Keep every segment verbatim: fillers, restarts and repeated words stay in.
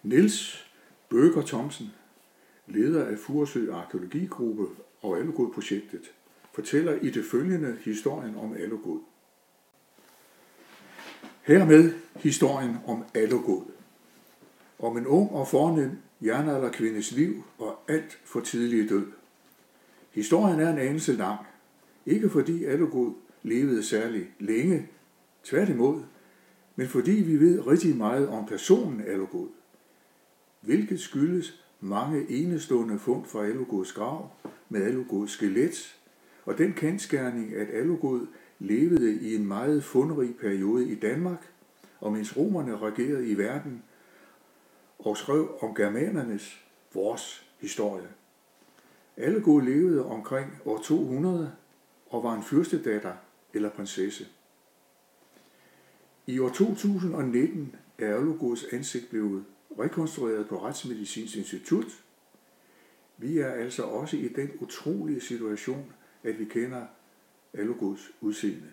Niels Bøger Thomsen, leder af Furesø Arkæologigruppe og Alugod-projektet, fortæller i det følgende historien om Alugod. Hermed historien om Alugod. Om en ung og fornem jernalderkvindes liv og alt for tidlige død. Historien er en anelse lang, ikke fordi Alugod levede særlig længe, tværtimod, men fordi vi ved rigtig meget om personen Alugod, hvilket skyldes mange enestående fund fra Alugods grav med Alugods skelet, og den kendsgerning, at Alugod levede i en meget fundrig periode i Danmark, og mens romerne regerede i verden og skrev om germanernes, vores historie. Alugod levede omkring år to hundrede og var en fyrstedatter eller prinsesse. I år to tusind og nitten er Alugods ansigt blevet rekonstrueret på Retsmedicinsk Institut. Vi er altså også i den utrolige situation, at vi kender Alugods udseende.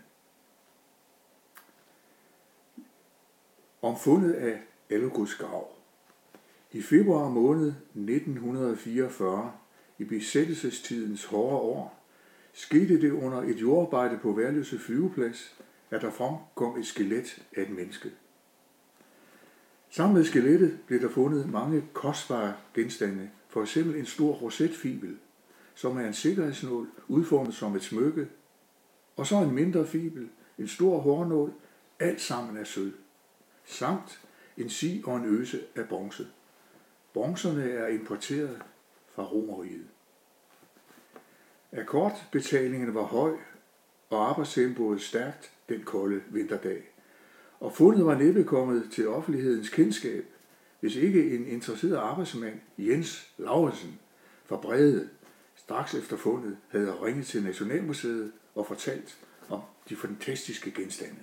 Om fundet af Alugods grav. I februar måned nitten fireogfyrre, i besættelsestidens hårde år, skete det under et jordarbejde på Værløse flyveplads, at der fremkom et skelet af et menneske. Sammen med skelettet blev der fundet mange kostbare genstande, for eksempel en stor rosetfibel, som er en sikkerhedsnål udformet som et smykke, og så en mindre fibel, en stor hårnål, alt sammen af sølv, samt en si og en øse af bronze. Bronzerne er importeret fra Romerriget. Akkordbetalingen var høj, og arbejdstempoet stærkt den kolde vinterdag, og fundet var næppe kommet til offentlighedens kendskab, hvis ikke en interesseret arbejdsmand, Jens Lauritsen fra Brede, straks efter fundet havde ringet til Nationalmuseet og fortalt om de fantastiske genstande.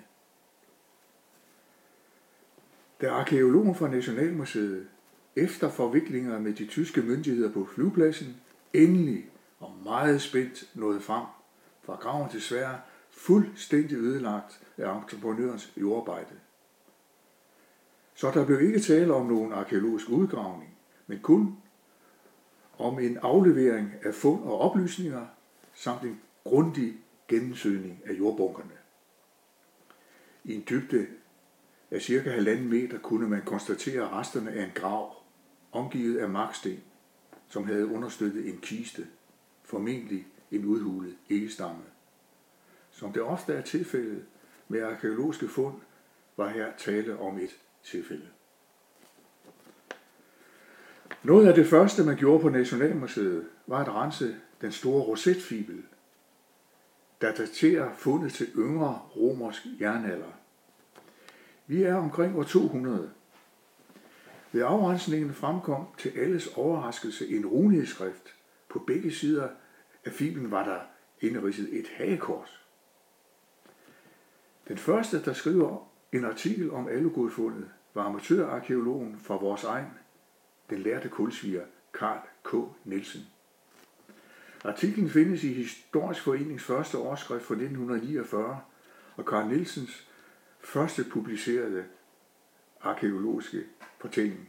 Da arkæologen fra Nationalmuseet efter forviklinger med de tyske myndigheder på flyvepladsen endelig og meget spændt nåede frem, var graven desværre fuldstændig ødelagt af entreprenørens jordarbejde. Så der blev ikke tale om nogen arkæologisk udgravning, men kun om en aflevering af fund og oplysninger samt en grundig gennemsøgning af jordbunkerne. I en dybde af cirka halvanden meter kunne man konstatere resterne af en grav, omgivet af marksten, som havde understøttet en kiste, formentlig en udhulet egestamme. Som det ofte er tilfældet med arkæologiske fund, var her tale om et tilfælde. Noget af det første, man gjorde på Nationalmuseet, var at rense den store rosetfibel, der daterer fundet til yngre romersk jernalder. Vi er omkring år to hundrede. Ved afrensningen fremkom til alles overraskelse en runeskrift. På begge sider af fibelen var der indridset et hagekors. Den første, der skriver en artikel om Alugod-fundet, var amatørarkæologen fra vores egen, den lærte kulsvier Carl K. Nielsen. Artiklen findes i Historisk Forenings første årsskrift fra nitten niogfyrre, og Carl Nielsens første publicerede arkæologiske fortælling.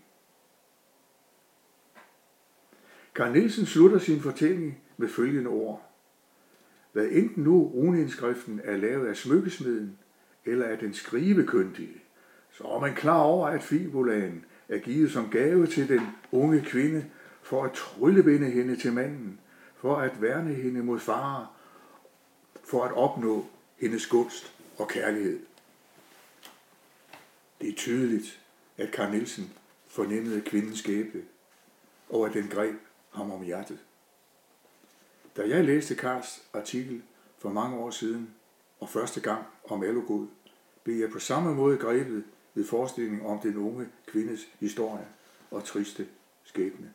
Carl Nielsen slutter sin fortælling med følgende ord. Hvad enten nu runeindskriften er lavet af smykkesmeden eller af den skrivekyndige, så er man klar over, at fibulaen er givet som gave til den unge kvinde for at tryllebinde hende til manden, for at værne hende mod fare, for at opnå hendes gunst og kærlighed. Det er tydeligt, at Carl Nielsen fornemmede kvindens skæbne, og at den greb ham om hjertet. Da jeg læste Carls artikel for mange år siden, og første gang om Alugod, blev jeg på samme måde grebet ved forestillingen om den unge kvindes historie og triste skæbne.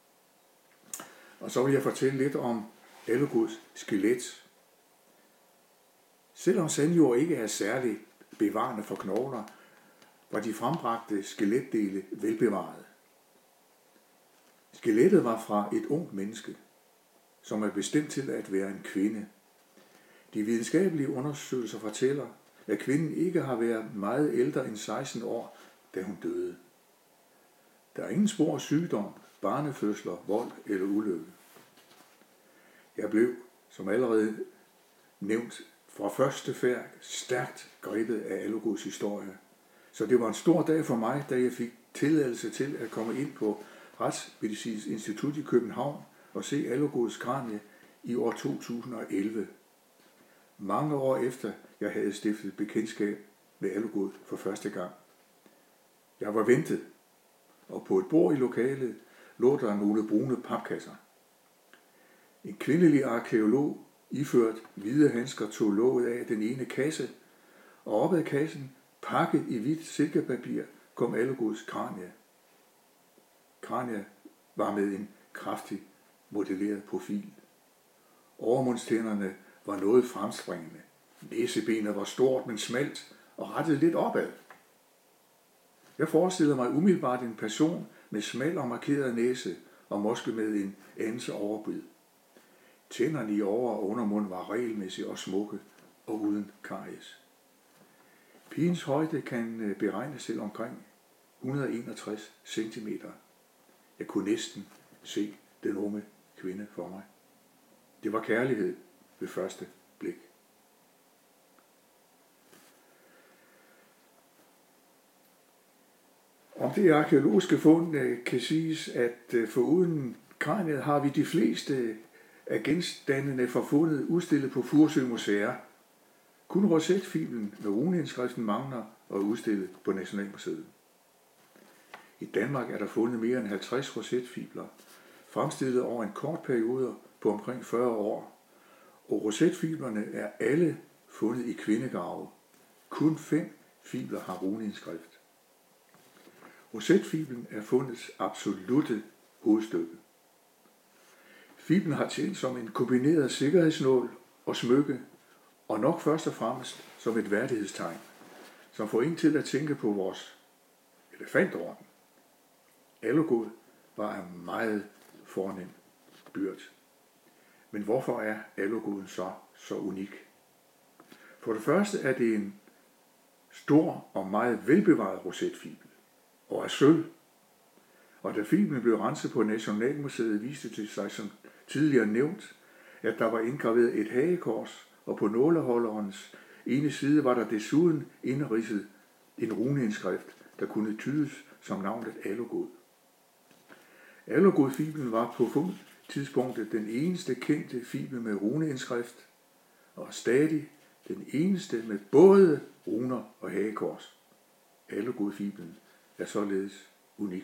Og så vil jeg fortælle lidt om Alugods skelet. Selvom sandjord ikke er særligt bevarende for knogler, var de frembragte skeletdele velbevaret. Skelettet var fra et ungt menneske, som er bestemt til at være en kvinde. De videnskabelige undersøgelser fortæller, at kvinden ikke har været meget ældre end seksten år, da hun døde. Der er ingen spor af sygdom, barnefødsler, vold eller ulykke. Jeg blev, som allerede nævnt, fra første færd stærkt grebet af Algods historie. Så det var en stor dag for mig, da jeg fik tilladelse til at komme ind på Retsmedicinsk Institut i København og se Algods kranie i år to tusind og elleve. Mange år efter jeg havde stiftet bekendtskab med Algod for første gang. Jeg var ventet, og på et bord i lokalet lå der nogle brune papkasser. En kvindelig arkæolog iført hvide handsker tog låget af den ene kasse, og op ad kassen, pakket i hvidt silkepapir, kom Algods kranie. Kranie var med en kraftig modelleret profil. Overmundstænderne var noget fremspringende. Næsebenet var stort, men smalt og rettet lidt opad. Jeg forestillede mig umiddelbart en person med smal og markeret næse og måske med en anelse overbid. Tænderne i over- og undermund var regelmæssige og smukke og uden karies. Pigens højde kan beregnes til omkring et hundrede og enogtres centimeter. Jeg kunne næsten se den unge kvinde for mig. Det var kærlighed ved første blik. Om det arkæologiske fund kan siges, at foruden kraniet har vi de fleste af genstandene fra fundet udstillet på Furesø Museer. Kun rosetfiblen med runeindskriften mangler og udstillet på Nationalmuseet. I Danmark er der fundet mere end halvtreds rosetfibler, fremstillet over en kort periode på omkring fyrre år, og rosetfiblerne er alle fundet i kvindegrave. Kun fem fibler har runeindskrift. Rosetfiblen er fundets absolutte hovedstykke. Fiblen har tjent som en kombineret sikkerhedsnål og smykke, og nok først og fremmest som et værdighedstegn, som får en til at tænke på vores elefantorden. Algod var af meget fornem byrd. Men hvorfor er Algoden så så unik? For det første er det en stor og meget velbevaret rosetfibel, og af sølv. Og da fiblen blev renset på Nationalmuseet, viste det sig som tidligere nævnt, at der var indgraveret et hagekors, og på nåleholderens ene side var der desuden indridset en runeindskrift, der kunne tydes som navnet Algod. Algod-fiblen var på fundtidspunktet den eneste kendte fibel med runeindskrift, og stadig den eneste med både runer og hagekors. Algod-fiblen er således unik.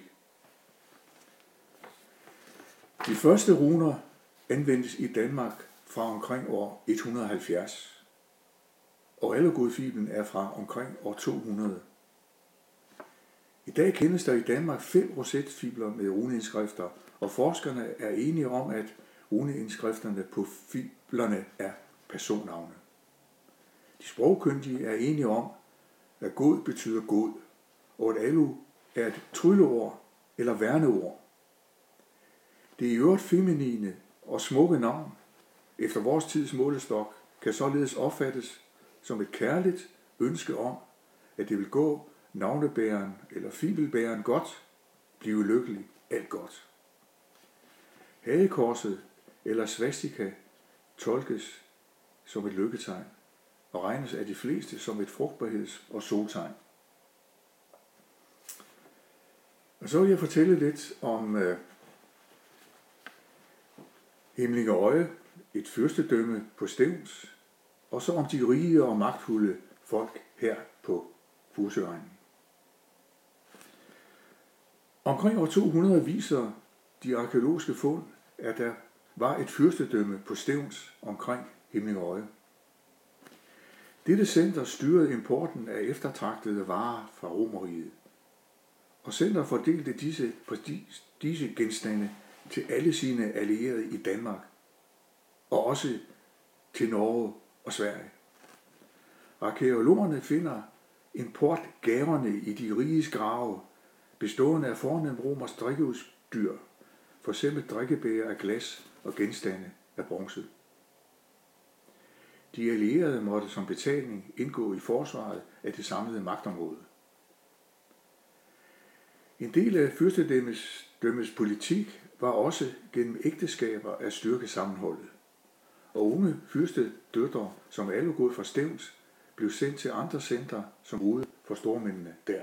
De første runer anvendes i Danmark fra omkring år et hundrede og halvfjerds, og Algod-fiblen er fra omkring år to hundrede. I dag kendes der i Danmark fem rosetfibler med runeindskrifter, og forskerne er enige om, at runeindskrifterne på fiblerne er personnavne. De sprogkyndige er enige om, at god betyder god, og at alu er et trylleord eller værneord. Det i øvrigt feminine og smukke navn, efter vores tids målestok, kan således opfattes som et kærligt ønske om, at det vil gå navnebæreren eller fibelbæreren godt, blive lykkelig, alt godt. Hagekorset eller svastika tolkes som et lykketegn og regnes af de fleste som et frugtbarheds- og soltegn. Og så vil jeg fortælle lidt om øh, Himlingeøje, et fyrstedømme på Stevns, og så om de rige og magtfulde folk her på Furesøegnen. Omkring år to hundrede viser de arkæologiske fund, at der var et fyrstedømme på Stevns omkring Himlingeøje. Dette center styrede importen af eftertragtede varer fra Romerriget, og center fordelte disse prestigegenstande til alle sine allierede i Danmark, og også til Norge og Sverige. Arkæologerne finder importgaverne i de riges grave, bestående af fornemt romersk drikkeudstyr, for eksempel drikkebæger af glas og genstande af bronze. De allierede måtte som betaling indgå i forsvaret af det samlede magtområde. En del af fyrstedømmets dømmes politik var også gennem ægteskaber at styrke sammenholdet. Og unge fyrstedøtre, som Allegod fra Stevns, blev sendt til andre centre som ude for stormændene der.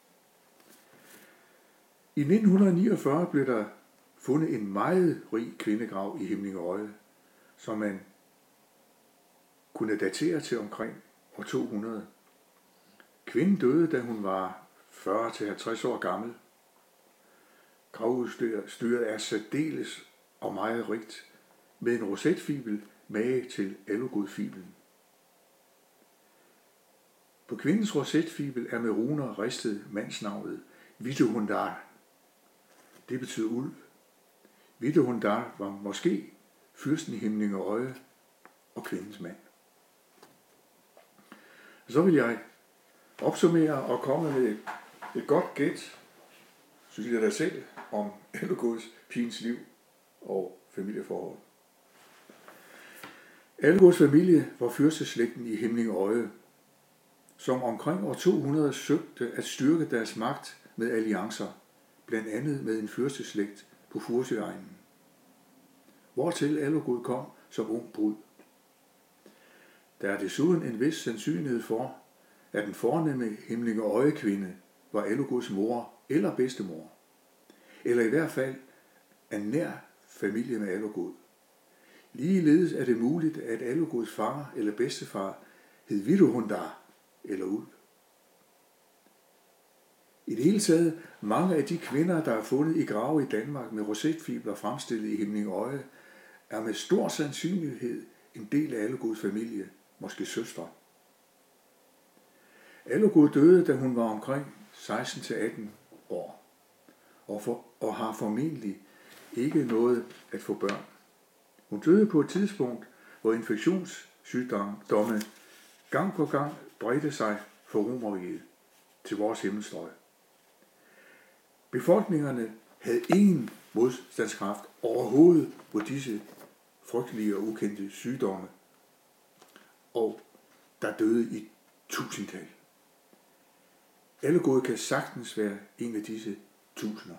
I nitten niogfyrre blev der fundet en meget rig kvindegrav i Himlingeøje, som man kunne datere til omkring år to hundrede. Kvinden døde, da hun var fyrre til halvtreds år gammel. Gravudstyret er særdeles og meget rigt, med en rosetfibel mage til Allegod-fibelen. På kvindens rosetfibel er med runer ristet mandsnavnet Videhundar. Det betyder ulv. Videhundar var måske fyrsten i Himlingeøje og kvindens mand. Så vil jeg opsummere og komme med et, et godt gæt, synes jeg da selv, om Allegods pigens liv og familieforhold. Allegods familie var fyrsteslægten i Himlingeøje, som omkring år to hundrede søgte at styrke deres magt med alliancer, blandt andet med en fyrsteslægt på Furesøegnen, hvortil Allegod kom som ung brud. Der er desuden en vis sandsynlighed for, at den fornemme Himlingeøje-kvinde var Allegods mor eller bedstemor, eller i hvert fald en nær familie med Allegod. Ligeledes er det muligt, at Allegods far eller bedstefar hed Videhundar eller ulv. I det hele taget, mange af de kvinder, der er fundet i grave i Danmark med rosetfibler fremstillet i Himlingeøje, er med stor sandsynlighed en del af Allegods familie, måske søstre. Allegod døde, da hun var omkring seksten til atten år, og, for, og har formentlig ikke nået at få børn. Hun døde på et tidspunkt, hvor infektionssygdomme gang på gang bredte sig fra Romerriget til vores himmelstrøg. Befolkningerne havde ingen modstandskraft overhovedet på disse frygtelige og ukendte sygdomme, og der døde i tusindtal. Allegod kan sagtens være en af disse tusinder.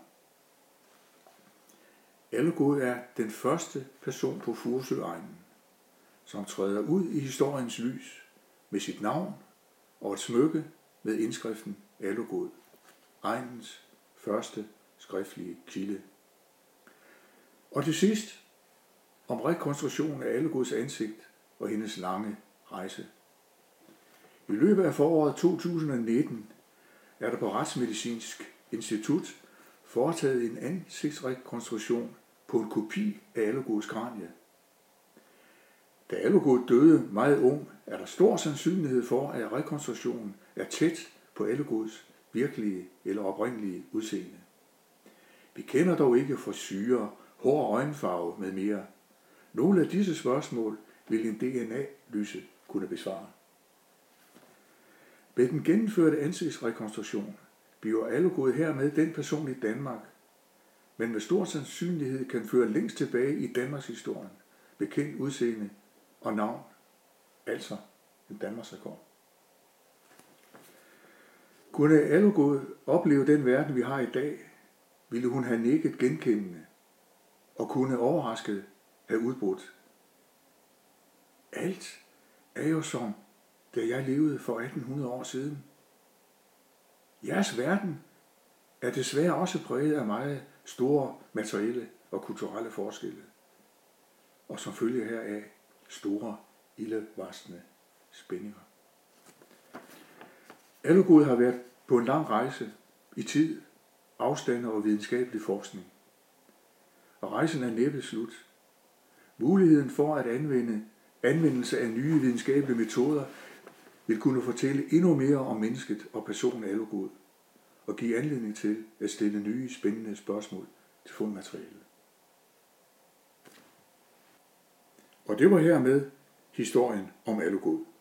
Allegod er den første person på Furesøegnen, som træder ud i historiens lys med sit navn og et smykke med indskriften Allegod, egnens første skriftlige kilde. Og til sidst om rekonstruktionen af Allegods ansigt og hendes lange rejse. I løbet af foråret to tusind nitten er der på Retsmedicinsk Institut foretaget en ansigtsrekonstruktion på en kopi af Allegods kranie. Da Allegod døde meget ung, er der stor sandsynlighed for, at rekonstruktionen er tæt på Allegods virkelige eller oprindelige udseende. Vi kender dog ikke frisyrer, hår og øjenfarve med mere. Nogle af disse spørgsmål vil en D N A-lyse kunne besvare. Ved den gennemførte ansigtsrekonstruktion bliver Allegod hermed den person i Danmark, men med stor sandsynlighed kan føre længst tilbage i Danmarks historien, bekendt udseende og navn, altså en Danmarksrekord. Kunne Allegod opleve den verden, vi har i dag, ville hun have nikket genkendende og kunne overrasket have udbrudt. Alt er jo som, da jeg levede for atten hundrede år siden. Jeres verden er desværre også præget af meget store materielle og kulturelle forskelle, og som følge heraf store, ildevarslende spændinger. Allegod har været på en lang rejse i tid, afstand og videnskabelig forskning. Og rejsen er næppe slut. Muligheden for at anvende anvendelse af nye videnskabelige metoder vil kunne fortælle endnu mere om mennesket og personen Allegod, og give anledning til at stille nye spændende spørgsmål til fundmaterialet. Og det var hermed historien om Allegod.